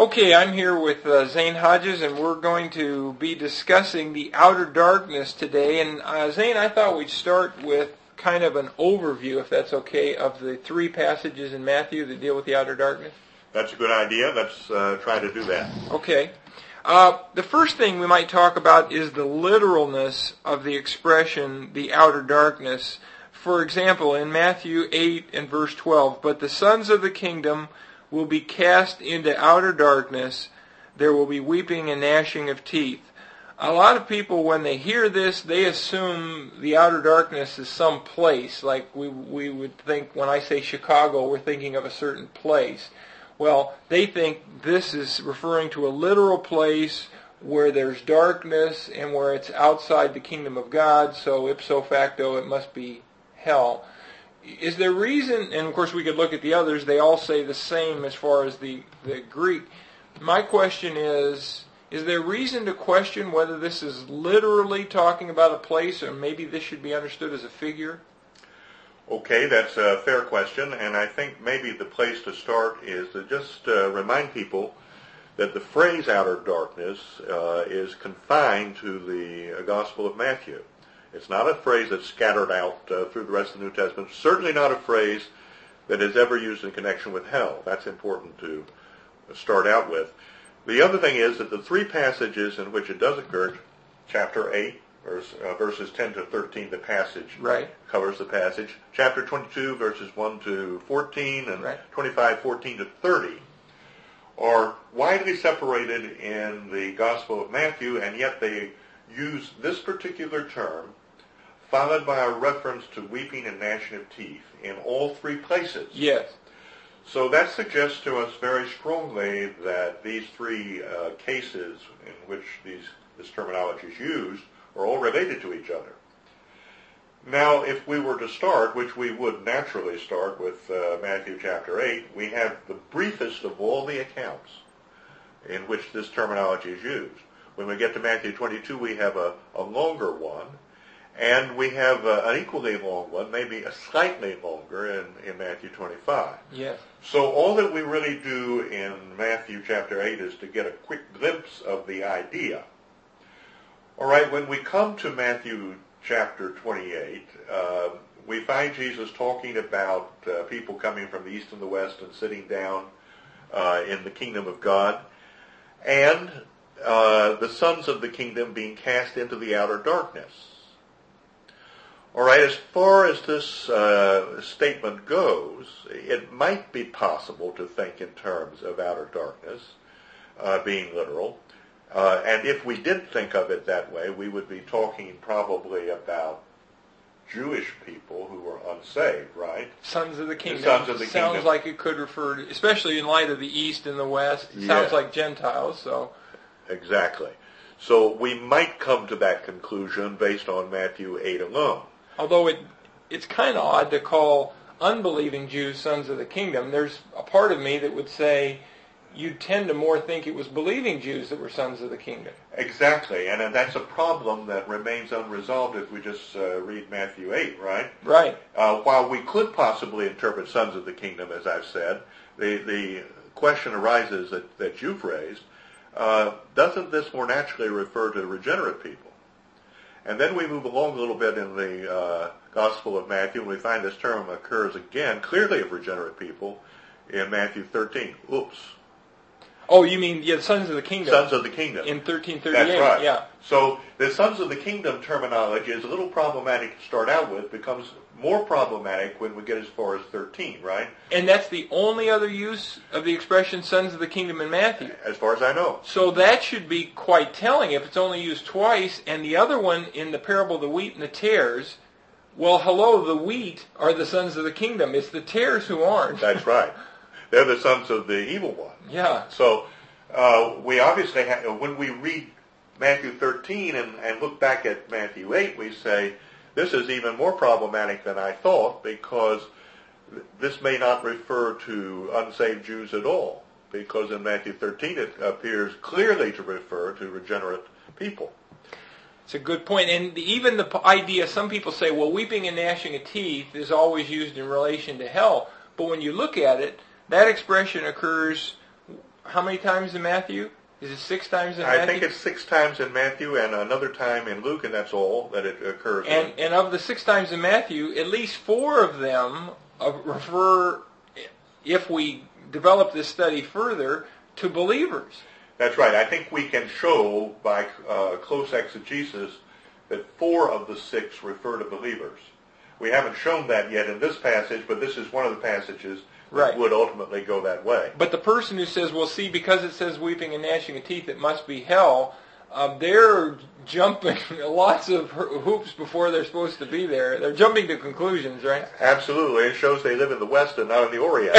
Okay, I'm here with Zane Hodges, and we're going to be discussing the outer darkness today. And Zane, I thought we'd start with kind of an overview, if that's okay, of the three passages in Matthew that deal with the outer darkness. That's a good idea. Let's try to do that. Okay. The first thing we might talk about is the literalness of the expression, the outer darkness. For example, in Matthew 8 and verse 12, "But the sons of the kingdom will be cast into outer darkness. There will be weeping and gnashing of teeth." A lot of people, when they hear this, they assume the outer darkness is some place. Like we would think, when I say Chicago, we're thinking of a certain place. Well, they think this is referring to a literal place where there's darkness and where it's outside the kingdom of God, so ipso facto it must be hell. Is there reason, and of course we could look at the others, they all say the same as far as the Greek. My question is there reason to question whether this is literally talking about a place, or maybe this should be understood as a figure? Okay, that's a fair question, and I think maybe the place to start is to just remind people that the phrase outer darkness is confined to the Gospel of Matthew. It's not a phrase that's scattered out through the rest of the New Testament. Certainly not a phrase that is ever used in connection with hell. That's important to start out with. The other thing is that the three passages in which it does occur, chapter 8, verses 10 to 13, the passage covers the passage. Chapter 22, verses 1 to 14, and 25, 14 to 30, are widely separated in the Gospel of Matthew, and yet they use this particular term followed by a reference to weeping and gnashing of teeth in all three places. Yes. So that suggests to us very strongly that these three cases in which this terminology is used are all related to each other. Now, if we were to start, which we would naturally start with Matthew chapter 8, we have the briefest of all the accounts in which this terminology is used. When we get to Matthew 22, we have a longer one, and we have an equally long one, maybe a slightly longer in Matthew 25. Yes. So all that we really do in Matthew chapter 8 is to get a quick glimpse of the idea. All right, when we come to Matthew chapter 28, we find Jesus talking about people coming from the east and the west and sitting down in the kingdom of God, and the sons of the kingdom being cast into the outer darkness. All right, as far as this statement goes, it might be possible to think in terms of outer darkness being literal. And if we did think of it that way, we would be talking probably about Jewish people who were unsaved, right? Sons of the kingdom. The sons of the kingdom. Sounds like it could refer to, especially in light of the East and the West, it sounds like Gentiles, so... Exactly. So we might come to that conclusion based on Matthew 8 alone. Although it's kind of odd to call unbelieving Jews sons of the kingdom. There's a part of me that would say you'd tend to more think it was believing Jews that were sons of the kingdom. Exactly, and that's a problem that remains unresolved if we just read Matthew 8, right? Right. While we could possibly interpret sons of the kingdom, as I've said, the question arises that you've raised, doesn't this more naturally refer to regenerate people? And then we move along a little bit in the Gospel of Matthew, and we find this term occurs again, clearly of regenerate people, in Matthew 13. Oops. Oh, you mean, the sons of the kingdom. Sons of the kingdom. In 1338, That's right. Yeah. So the sons of the kingdom terminology is a little problematic to start out with, becomes more problematic when we get as far as 13, right? And that's the only other use of the expression sons of the kingdom in Matthew. As far as I know. So that should be quite telling if it's only used twice, and the other one in the parable of the wheat and the tares, well, hello, the wheat are the sons of the kingdom. It's the tares who aren't. That's right. They're the sons of the evil one. Yeah. So we obviously have, when we read Matthew 13 and look back at Matthew 8, we say, this is even more problematic than I thought, because this may not refer to unsaved Jews at all, because in Matthew 13 it appears clearly to refer to regenerate people. It's a good point. And even the idea, some people say, well, weeping and gnashing of teeth is always used in relation to hell. But when you look at it, that expression occurs how many times in Matthew? Is it 6 times in Matthew? I think it's 6 times in Matthew and another time in Luke, and that's all that it occurs in. And of the 6 times in Matthew, at least 4 of them refer, if we develop this study further, to believers. That's right. I think we can show by close exegesis that 4 of the 6 refer to believers. We haven't shown that yet in this passage, but this is one of the passages that would ultimately go that way. But the person who says, well, see, because it says weeping and gnashing of teeth, it must be hell, they're jumping lots of hoops before they're supposed to be there. They're jumping to conclusions, right? Absolutely. It shows they live in the West and not in the Orient.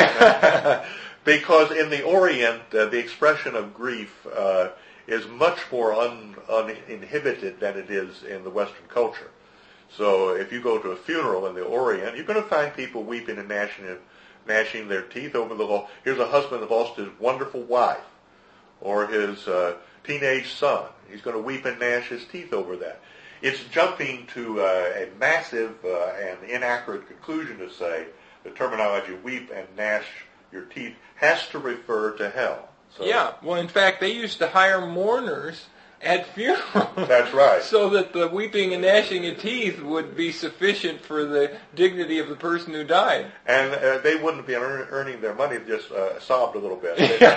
Because in the Orient, the expression of grief is much more uninhibited than it is in the Western culture. So if you go to a funeral in the Orient, you're going to find people weeping and gnashing their teeth over the loss. Here's a husband that lost his wonderful wife or his teenage son. He's going to weep and gnash his teeth over that. It's jumping to a massive and inaccurate conclusion to say the terminology weep and gnash your teeth has to refer to hell. So, yeah, well, in fact, they used to hire mourners at funerals. That's right. So that the weeping and gnashing of teeth would be sufficient for the dignity of the person who died. And they wouldn't be earning their money, just sobbed a little bit.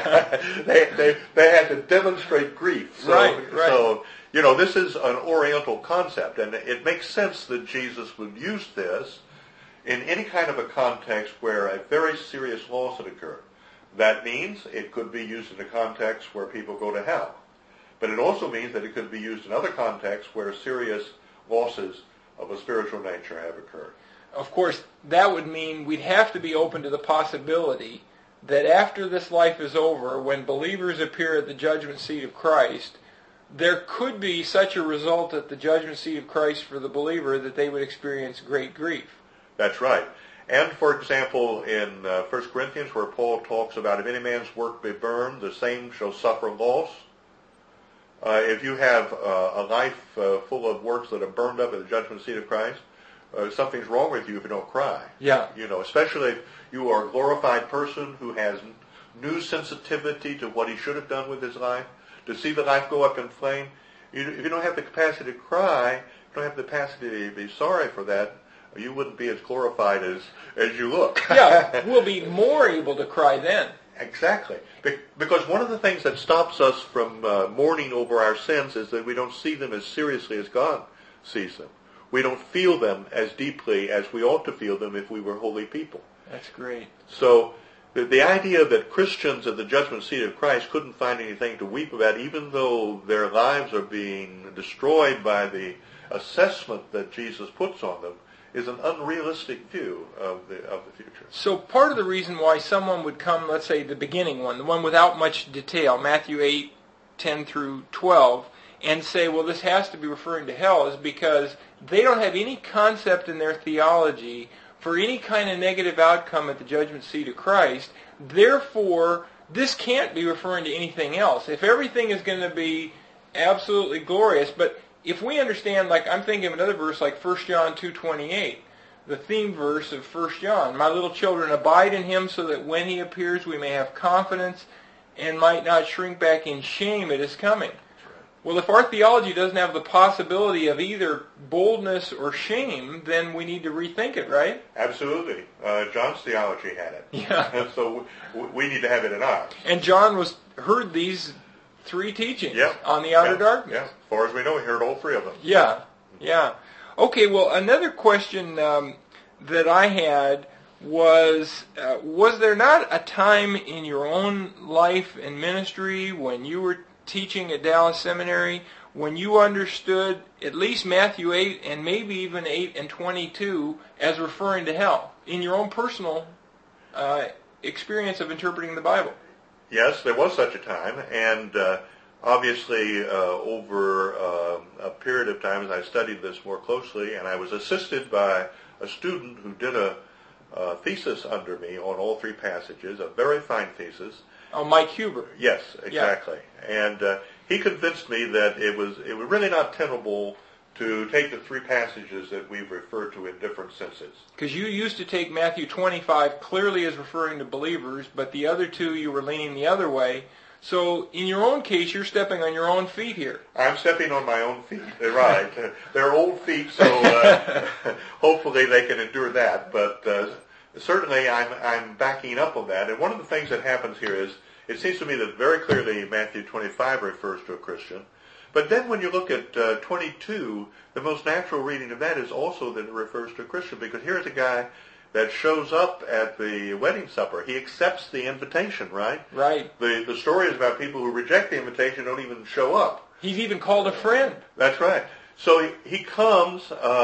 They had to demonstrate grief. So, right. So, you know, this is an Oriental concept, and it makes sense that Jesus would use this in any kind of a context where a very serious loss had occurred. That means it could be used in a context where people go to hell. But it also means that it could be used in other contexts where serious losses of a spiritual nature have occurred. Of course, that would mean we'd have to be open to the possibility that after this life is over, when believers appear at the judgment seat of Christ, there could be such a result at the judgment seat of Christ for the believer that they would experience great grief. That's right. And, for example, in 1 Corinthians, where Paul talks about if any man's work be burned, the same shall suffer loss. If you have a life full of works that are burned up at the judgment seat of Christ, something's wrong with you if you don't cry. Yeah. You know, especially if you are a glorified person who has new sensitivity to what he should have done with his life, to see the life go up in flame. If you don't have the capacity to cry, you don't have the capacity to be sorry for that, you wouldn't be as glorified as you look. Yeah, we'll be more able to cry then. Exactly. Because one of the things that stops us from mourning over our sins is that we don't see them as seriously as God sees them. We don't feel them as deeply as we ought to feel them if we were holy people. That's great. So the idea that Christians at the judgment seat of Christ couldn't find anything to weep about, even though their lives are being destroyed by the assessment that Jesus puts on them, is an unrealistic view of the future. So part of the reason why someone would come, let's say the beginning one, the one without much detail, Matthew 8, 10 through 12, and say, well, this has to be referring to hell, is because they don't have any concept in their theology for any kind of negative outcome at the judgment seat of Christ. Therefore, this can't be referring to anything else. If everything is going to be absolutely glorious, but if we understand, like I'm thinking of another verse like 1 John 2:28, the theme verse of 1 John, my little children, abide in him so that when he appears we may have confidence and might not shrink back in shame at his coming. Well, if our theology doesn't have the possibility of either boldness or shame, then we need to rethink it, right? Absolutely. John's theology had it. Yeah. So we need to have it in ours. And John heard these 3 teachings on the outer darkness. Yeah. As far as we know, he heard all 3 of them. Yeah. Okay, well, another question that I had was there not a time in your own life and ministry when you were teaching at Dallas Seminary when you understood at least Matthew 8 and maybe even 8 and 22 as referring to hell in your own personal experience of interpreting the Bible? Yes, there was such a time, and obviously over a period of time as I studied this more closely, and I was assisted by a student who did a thesis under me on all 3 passages, a very fine thesis. Oh, Mike Huber. Yes, exactly. Yeah. And he convinced me that it was really not tenable to take the three passages that we've referred to in different senses. Because you used to take Matthew 25 clearly as referring to believers, but the other two you were leaning the other way. So in your own case, you're stepping on your own feet here. I'm stepping on my own feet. Right. They're old feet, so hopefully they can endure that. But certainly I'm backing up on that. And one of the things that happens here is, it seems to me that very clearly Matthew 25 refers to a Christian. But then when you look at 22, the most natural reading of that is also that it refers to a Christian, because here's a guy that shows up at the wedding supper. He accepts the invitation, right? Right. The story is about people who reject the invitation, don't even show up. He's even called a friend. That's right. So he comes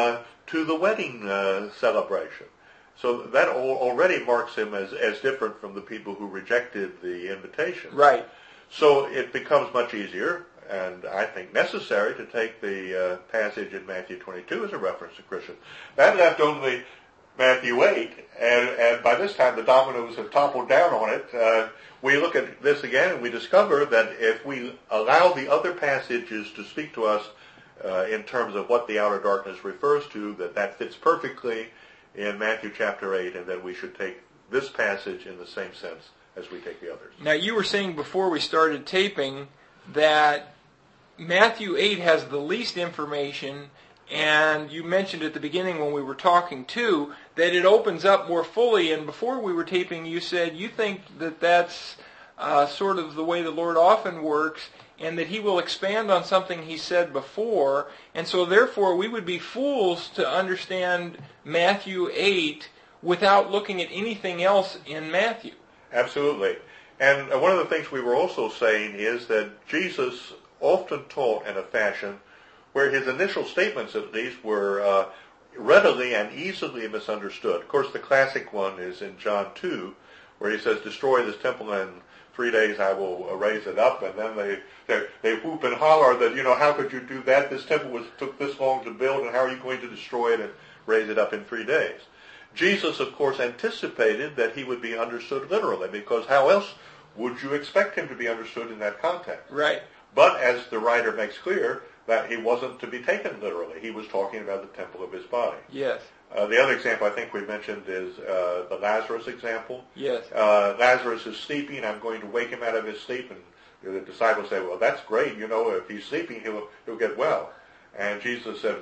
to the wedding celebration. So that already marks him as different from the people who rejected the invitation. Right. So it becomes much easier, and I think necessary, to take the passage in Matthew 22 as a reference to Christian. That left only Matthew 8, and by this time the dominoes have toppled down on it. We look at this again and we discover that if we allow the other passages to speak to us in terms of what the outer darkness refers to, that fits perfectly in Matthew chapter 8, and that we should take this passage in the same sense as we take the others. Now, you were saying before we started taping that Matthew 8 has the least information, and you mentioned at the beginning when we were talking too that it opens up more fully, and before we were taping you said you think that that's sort of the way the Lord often works, and that He will expand on something He said before, and so therefore we would be fools to understand Matthew 8 without looking at anything else in Matthew. Absolutely. And one of the things we were also saying is that Jesus often taught in a fashion where his initial statements, at least, were readily and easily misunderstood. Of course, the classic one is in John 2, where he says, "Destroy this temple, and in 3 days I will raise it up." And then they whoop and holler that, how could you do that? This temple took this long to build, and how are you going to destroy it and raise it up in 3 days? Jesus, of course, anticipated that he would be understood literally, because how else would you expect him to be understood in that context? Right. But as the writer makes clear, that he wasn't to be taken literally. He was talking about the temple of his body. Yes. The other example I think we mentioned is the Lazarus example. Yes. Lazarus is sleeping. I'm going to wake him out of his sleep. And the disciples say, well, that's great. If he's sleeping, he'll get well. And Jesus said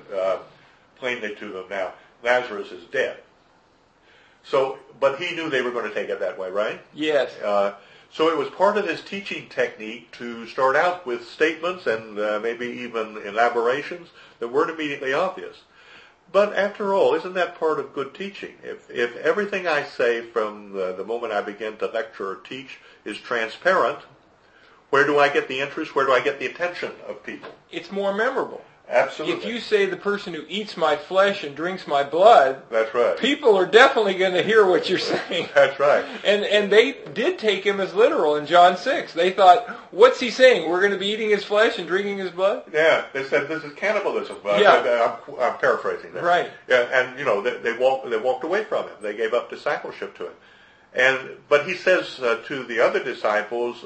plainly to them, now, Lazarus is dead. So, but he knew they were going to take it that way, right? Yes. So it was part of his teaching technique to start out with statements and maybe even elaborations that weren't immediately obvious. But after all, isn't that part of good teaching? If everything I say from the moment I begin to lecture or teach is transparent, where do I get the interest? Where do I get the attention of people? It's more memorable. Absolutely. If you say the person who eats my flesh and drinks my blood, that's right. People are definitely going to hear what you're saying. That's right. And they did take him as literal in John 6. They thought, what's he saying? We're going to be eating his flesh and drinking his blood? Yeah, they said this is cannibalism. Yeah. I'm paraphrasing that. Right. Yeah, and they walked away from him. They gave up discipleship to him. But he says to the other disciples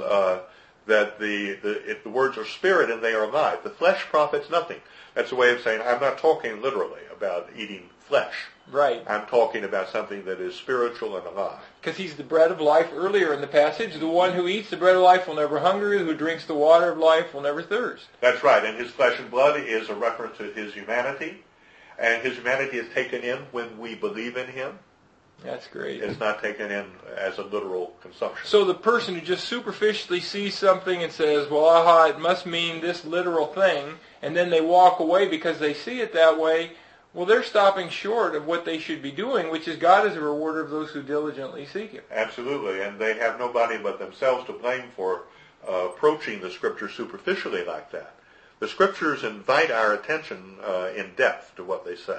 that the words are spirit and they are alive. The flesh profits nothing. That's a way of saying I'm not talking literally about eating flesh. Right. I'm talking about something that is spiritual and alive. Because he's the bread of life earlier in the passage. The one who eats the bread of life will never hunger. Who drinks the water of life will never thirst. That's right. And his flesh and blood is a reference to his humanity. And his humanity is taken in when we believe in him. That's great. It's not taken in as a literal consumption. So the person who just superficially sees something and says, well, aha, it must mean this literal thing, and then they walk away because they see it that way, well, they're stopping short of what they should be doing, which is God is a rewarder of those who diligently seek Him. Absolutely, and they have nobody but themselves to blame for approaching the Scripture superficially like that. The Scriptures invite our attention in depth to what they say.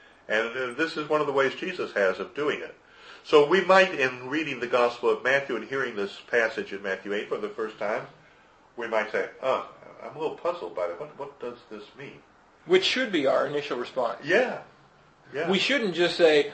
And this is one of the ways Jesus has of doing it. So we might, in reading the Gospel of Matthew and hearing this passage in Matthew 8 for the first time, we might say, I'm a little puzzled by it. What does this mean? Which should be our initial response. Yeah. We shouldn't just say,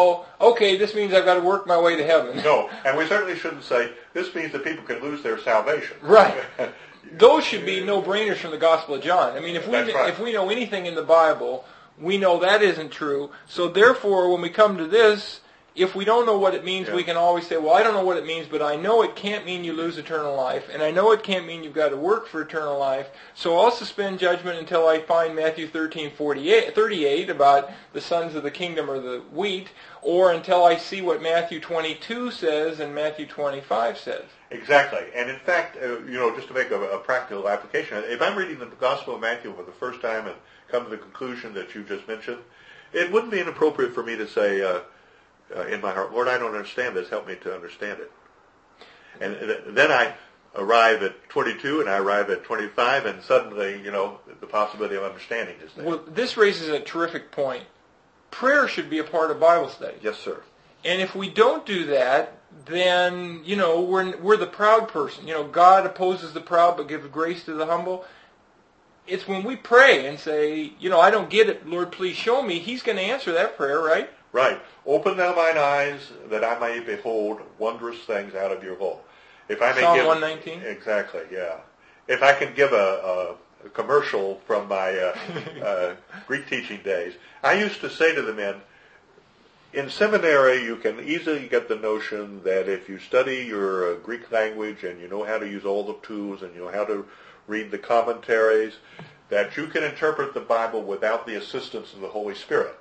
okay, this means I've got to work my way to heaven. No, and we certainly shouldn't say, this means that people can lose their salvation. Right. those should be no-brainers from the Gospel of John. I mean, if we know anything in the Bible, we know that isn't true. So therefore, when we come to this, if we don't know what it means, we can always say, well, I don't know what it means, but I know it can't mean you lose eternal life, and I know it can't mean you've got to work for eternal life, so I'll suspend judgment until I find Matthew 13:38 about the sons of the kingdom or the wheat, or until I see what Matthew 22 says and Matthew 25 says. Exactly. And in fact, just to make a practical application, if I'm reading the Gospel of Matthew for the first time and come to the conclusion that you just mentioned, it wouldn't be inappropriate for me to say, in my heart, Lord, I don't understand this. Help me to understand it. And then I arrive at 22 and I arrive at 25, and suddenly, the possibility of understanding is there. Well, this raises a terrific point. Prayer should be a part of Bible study. Yes, sir. And if we don't do that, then, we're the proud person. God opposes the proud but gives grace to the humble. It's when we pray and say, I don't get it, Lord, please show me, He's going to answer that prayer, right? Right. Open thou mine eyes that I may behold wondrous things out of your law. If I may Psalm give 119? Exactly, yeah. If I can give a commercial from my Greek teaching days, I used to say to the men, in seminary you can easily get the notion that if you study your Greek language and you know how to use all the tools and you know how to read the commentaries, that you can interpret the Bible without the assistance of the Holy Spirit.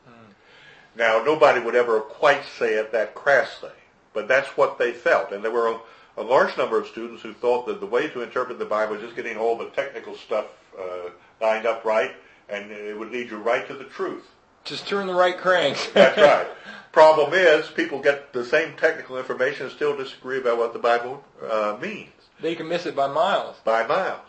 Now, nobody would ever quite say it that crassly, but that's what they felt. And there were a large number of students who thought that the way to interpret the Bible was just getting all the technical stuff lined up right, and it would lead you right to the truth. Just turn the right cranks. That's right. Problem is, people get the same technical information and still disagree about what the Bible means. They can miss it by miles. By miles.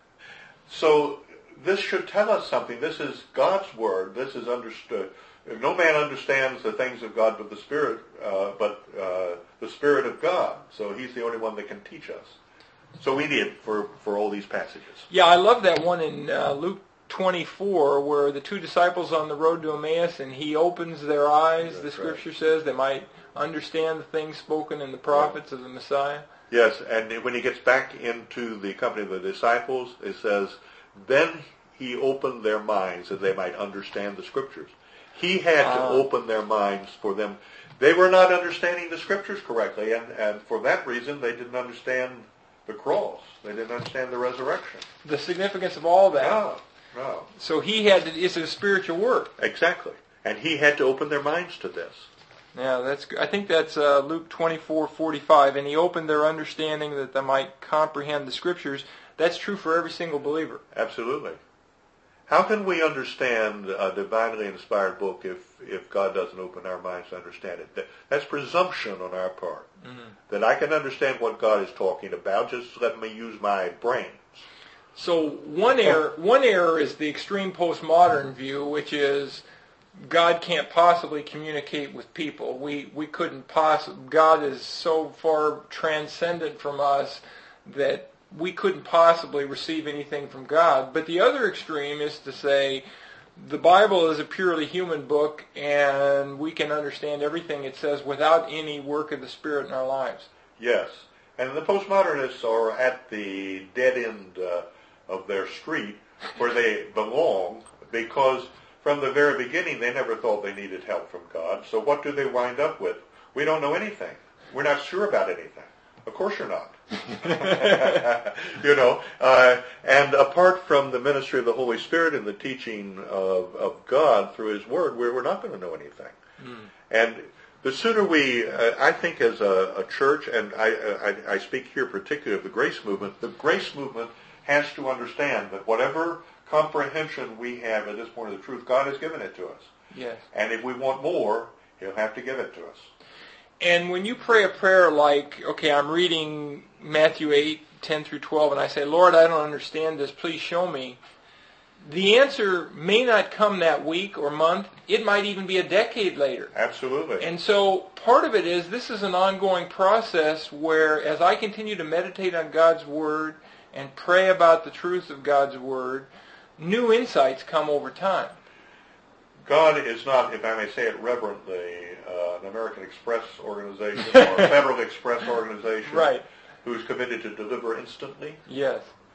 So this should tell us something. This is God's Word. This is understood. No man understands the things of God but the Spirit, but the Spirit of God. So He's the only one that can teach us. So we need it for all these passages. Yeah, I love that one in Luke 24 where the two disciples on the road to Emmaus, and He opens their eyes, that's the Scripture says, they might understand the things spoken in the prophets of the Messiah. Yes, and when He gets back into the company of the disciples, it says, then He opened their minds that they might understand the Scriptures. He had to open their minds for them. They were not understanding the Scriptures correctly, and for that reason they didn't understand the cross. They didn't understand the resurrection. The significance of all that. No. So He had to, it's a spiritual work. Exactly. And He had to open their minds to this. Yeah, that's. I think that's Luke 24:45, and He opened their understanding that they might comprehend the Scriptures. That's true for every single believer. Absolutely. How can we understand a divinely inspired book if God doesn't open our minds to understand it? That's presumption on our part. Mm-hmm. That I can understand what God is talking about, just let me use my brains. So one error is the extreme postmodern view, which is God can't possibly communicate with people. We couldn't possibly. God is so far transcendent from us that we couldn't possibly receive anything from God. But the other extreme is to say the Bible is a purely human book and we can understand everything it says without any work of the Spirit in our lives. Yes. And the postmodernists are at the dead end of their street where they belong, because from the very beginning they never thought they needed help from God. So what do they wind up with? We don't know anything. We're not sure about anything. Of course you're not. And apart from the ministry of the Holy Spirit and the teaching of God through His Word, we're not going to know anything. And the sooner we, I think as a church, and I speak here particularly of the grace movement has to understand that whatever comprehension we have at this point of the truth, God has given it to us. Yes. And if we want more, He'll have to give it to us. And when you pray a prayer like, okay, I'm reading Matthew 8:10 through 12, and I say, Lord, I don't understand this, please show me, the answer may not come that week or month. It might even be a decade later. Absolutely. And so part of it is this is an ongoing process where as I continue to meditate on God's Word and pray about the truth of God's Word, new insights come over time. God is not, if I may say it reverently, an American Express organization or a Federal Express organization right. who's committed to deliver instantly. Yes.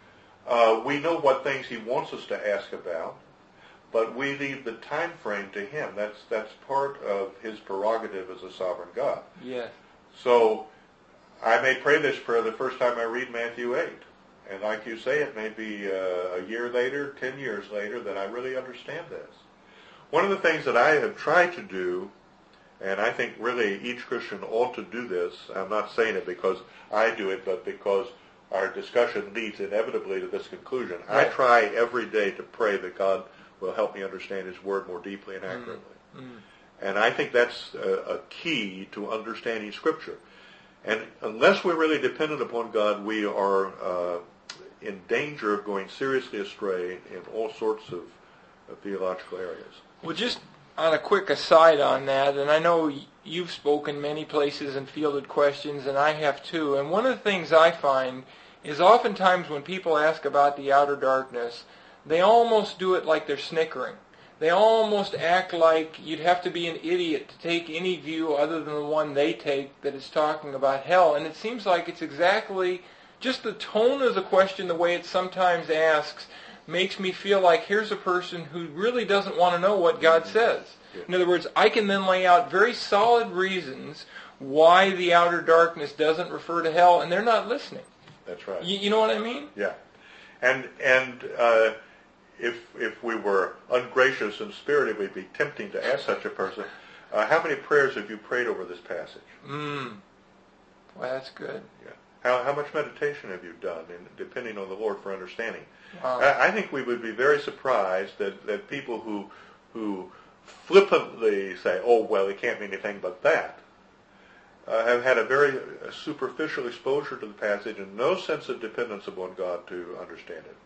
We know what things he wants us to ask about, but we leave the time frame to him. That's part of his prerogative as a sovereign God. Yes. So I may pray this prayer the first time I read Matthew 8. And like you say, it may be a year later, 10 years later, that I really understand this. One of the things that I have tried to do, and I think really each Christian ought to do this, I'm not saying it because I do it, but because our discussion leads inevitably to this conclusion. Right. I try every day to pray that God will help me understand his word more deeply and accurately. Mm-hmm. And I think that's a key to understanding Scripture. And unless we're really dependent upon God, we are in danger of going seriously astray in all sorts of theological areas. Well, just on a quick aside on that, and I know you've spoken many places and fielded questions, and I have too, and one of the things I find is oftentimes when people ask about the outer darkness, they almost do it like they're snickering. They almost act like you'd have to be an idiot to take any view other than the one they take that is talking about hell. And it seems like it's exactly just the tone of the question, the way it sometimes asks, makes me feel like here's a person who really doesn't want to know what God says. In other words, I can then lay out very solid reasons why the outer darkness doesn't refer to hell, and they're not listening. That's right. You know what I mean? Yeah. And if we were ungracious and spirited, we'd be tempting to ask such a person, how many prayers have you prayed over this passage? Well, that's good. Yeah. How much meditation have you done, depending on the Lord for understanding? Wow. I think we would be very surprised that people who flippantly say, oh, well, it can't mean anything but that, have had a very superficial exposure to the passage and no sense of dependence upon God to understand it.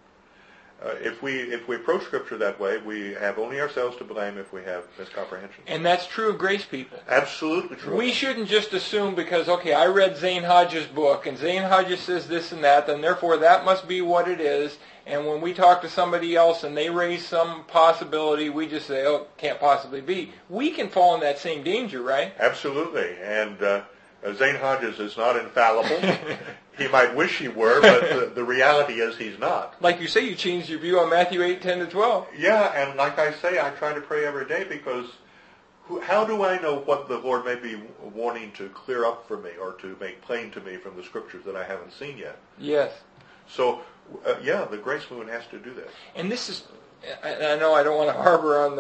If we approach Scripture that way, we have only ourselves to blame if we have miscomprehension. And that's true of grace people. Absolutely true. We shouldn't just assume because, okay, I read Zane Hodges' book, and Zane Hodges says this and that, then therefore that must be what it is. And when we talk to somebody else and they raise some possibility, we just say, oh, it can't possibly be. We can fall in that same danger, right? Absolutely. And Zane Hodges is not infallible. He might wish he were, but the reality is he's not. Like you say, you changed your view on Matthew 8, 10 to 12. Yeah, and like I say, I try to pray every day because how do I know what the Lord may be wanting to clear up for me or to make plain to me from the Scriptures that I haven't seen yet? Yes. So, the grace movement has to do that. And this is, I know I don't want to harp on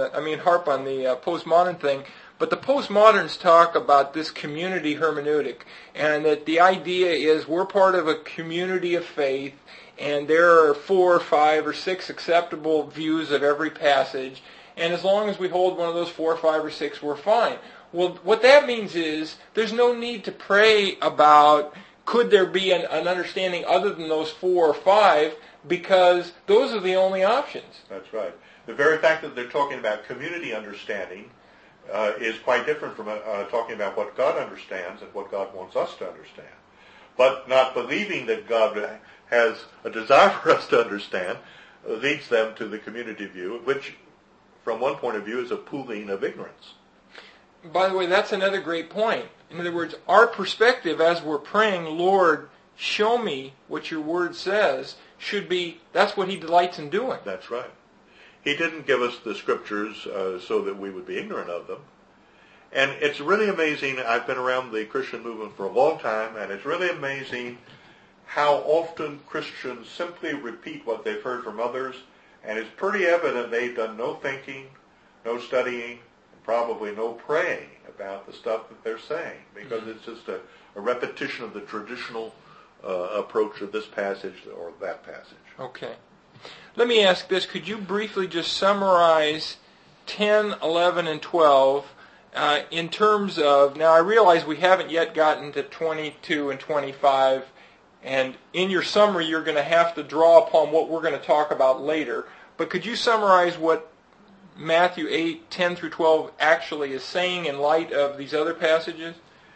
the postmodern thing, but the postmoderns talk about this community hermeneutic, and that the idea is we're part of a community of faith, and there are 4 or 5 or 6 acceptable views of every passage, and as long as we hold one of those 4 or 5 or 6, we're fine. Well, what that means is there's no need to pray about could there be an understanding other than those 4 or 5, because those are the only options. That's right. The very fact that they're talking about community understanding is quite different from talking about what God understands and what God wants us to understand. But not believing that God has a desire for us to understand leads them to the community view, which, from one point of view, is a pooling of ignorance. By the way, that's another great point. In other words, our perspective as we're praying, Lord, show me what your word says, should be, that's what he delights in doing. That's right. He didn't give us the Scriptures so that we would be ignorant of them. And it's really amazing. I've been around the Christian movement for a long time, and it's really amazing how often Christians simply repeat what they've heard from others, and it's pretty evident they've done no thinking, no studying, and probably no praying about the stuff that they're saying, because it's just a repetition of the traditional approach of this passage or that passage. Okay. Let me ask this. Could you briefly just summarize 10, 11, and 12 in terms of, now I realize we haven't yet gotten to 22 and 25, and in your summary you're going to have to draw upon what we're going to talk about later, but could you summarize what Matthew 8, 10 through 12 actually is saying in light of these other passages?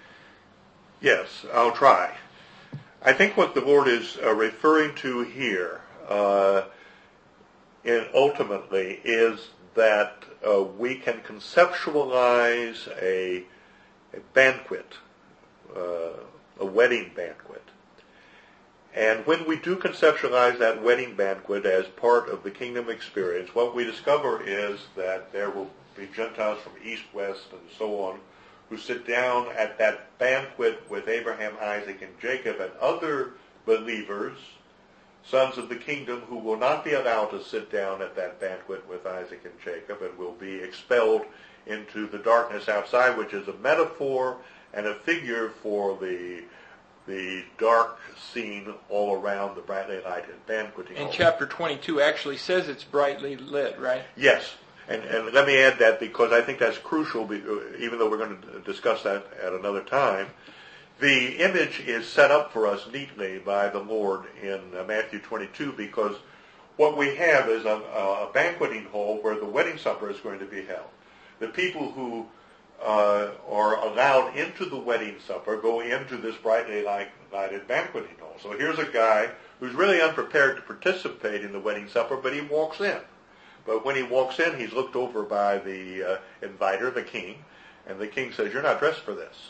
Yes, I'll try. I think what the Lord is referring to here ultimately is that we can conceptualize a banquet, a wedding banquet, And when we do conceptualize that wedding banquet as part of the kingdom experience, what we discover is that there will be Gentiles from east, west, and so on, who sit down at that banquet with Abraham, Isaac, and Jacob, and other believers, sons of the kingdom, who will not be allowed to sit down at that banquet with Isaac and Jacob, and will be expelled into the darkness outside, which is a metaphor and a figure for the dark scene all around the brightly lighted banqueting hall. And chapter 22 actually says it's brightly lit, right? Yes. And let me add that because I think that's crucial, even though we're going to discuss that at another time. The image is set up for us neatly by the Lord in Matthew 22, because what we have is a banqueting hall where the wedding supper is going to be held. The people who are allowed into the wedding supper go into this brightly lighted banqueting hall. So here's a guy who's really unprepared to participate in the wedding supper, but he walks in. But when he walks in, he's looked over by the inviter, the king, and the king says, "You're not dressed for this."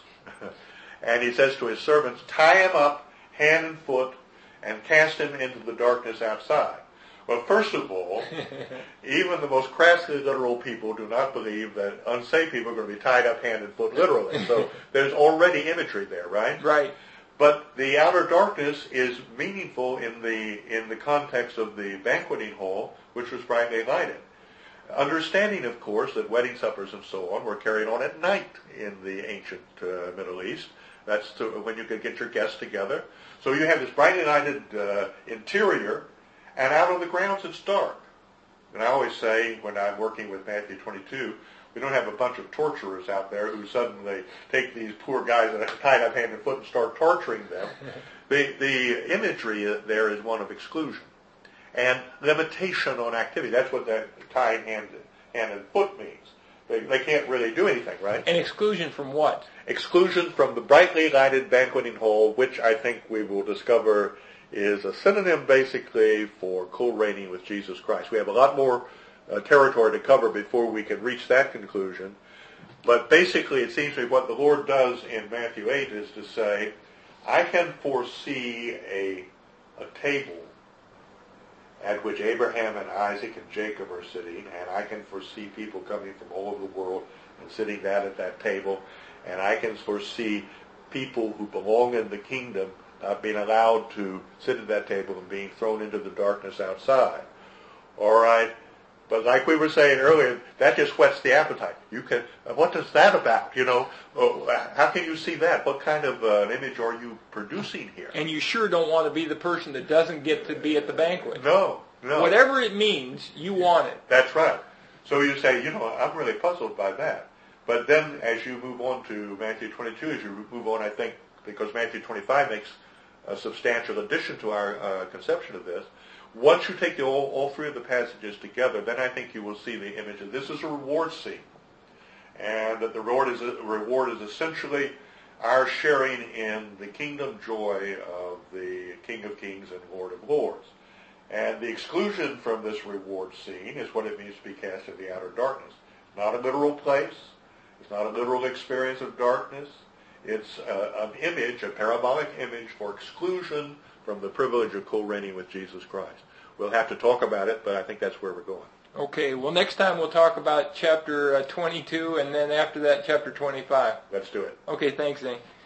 And he says to his servants, "Tie him up hand and foot and cast him into the darkness outside." Well, first of all, even the most crassly literal people do not believe that unsaved people are going to be tied up hand and foot literally. So there's already imagery there, right? Right. But the outer darkness is meaningful in the context of the banqueting hall, which was brightly lighted. Understanding, of course, that wedding suppers and so on were carried on at night in the ancient Middle East. That's when you could get your guests together. So you have this brightly lighted interior, and out on the grounds it's dark. And I always say, when I'm working with Matthew 22, we don't have a bunch of torturers out there who suddenly take these poor guys that are tied up hand and foot and start torturing them. The imagery there is one of exclusion and limitation on activity. That's what that tying hand and foot means. They can't really do anything, right? And exclusion from what? Exclusion from the brightly lighted banqueting hall, which I think we will discover is a synonym basically for co-reigning with Jesus Christ. We have a lot more territory to cover before we can reach that conclusion. But basically it seems to me what the Lord does in Matthew 8 is to say, I can foresee a table at which Abraham and Isaac and Jacob are sitting, and I can foresee people coming from all over the world and sitting down at that table, and I can foresee people who belong in the kingdom not being allowed to sit at that table and being thrown into the darkness outside. All right, but like we were saying earlier, that just whets the appetite. What is that about? How can you see that? What kind of an image are you producing here? And you sure don't want to be the person that doesn't get to be at the banquet. No. Whatever it means, you want it. That's right. So you say, I'm really puzzled by that. But then as you move on to Matthew 22, as you move on, I think, because Matthew 25 makes a substantial addition to our conception of this, once you take all three of the passages together, then I think you will see the image of this is a reward scene. And that the reward is essentially our sharing in the kingdom joy of the King of Kings and Lord of Lords. And the exclusion from this reward scene is what it means to be cast in the outer darkness. Not a literal place. It's not a literal experience of darkness. It's an image, a parabolic image for exclusion from the privilege of co-reigning with Jesus Christ. We'll have to talk about it, but I think that's where we're going. Okay, well next time we'll talk about chapter 22, and then after that chapter 25. Let's do it. Okay, thanks, Zane.